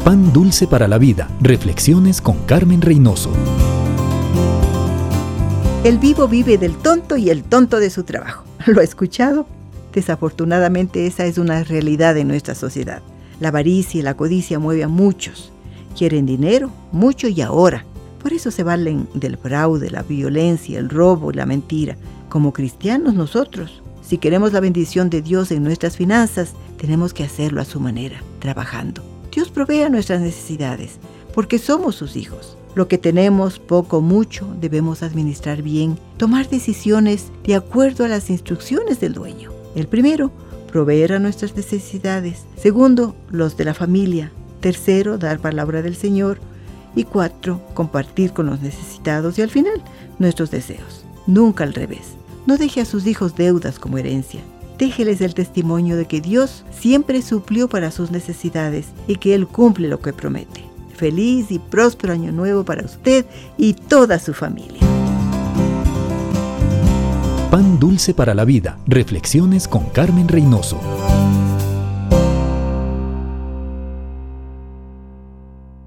Pan dulce para la vida. Reflexiones con Carmen Reynoso. El vivo vive del tonto y el tonto de su trabajo. ¿Lo ha escuchado? Desafortunadamente esa es una realidad en nuestra sociedad. La avaricia y la codicia mueven a muchos. Quieren dinero, mucho y ahora. Por eso se valen del fraude, la violencia, el robo y la mentira. Como cristianos nosotros, si queremos la bendición de Dios en nuestras finanzas, tenemos que hacerlo a su manera, trabajando. Dios provee nuestras necesidades, porque somos sus hijos. Lo que tenemos, poco o mucho, debemos administrar bien, tomar decisiones de acuerdo a las instrucciones del dueño. El primero, proveer a nuestras necesidades. Segundo, los de la familia. Tercero, dar palabra del Señor. Y 4, compartir con los necesitados. Y al final, nuestros deseos. Nunca al revés. No deje a sus hijos deudas como herencia. Déjeles el testimonio de que Dios siempre suplió para sus necesidades y que Él cumple lo que promete. Feliz y próspero año nuevo para usted y toda su familia. Pan dulce para la vida. Reflexiones con Carmen Reynoso.